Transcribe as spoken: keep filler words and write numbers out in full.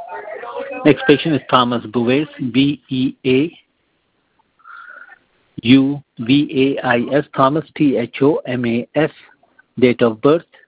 Next patient is Thomas Buwais, B E A U V A I S, Thomas, T H O M A S. Date of birth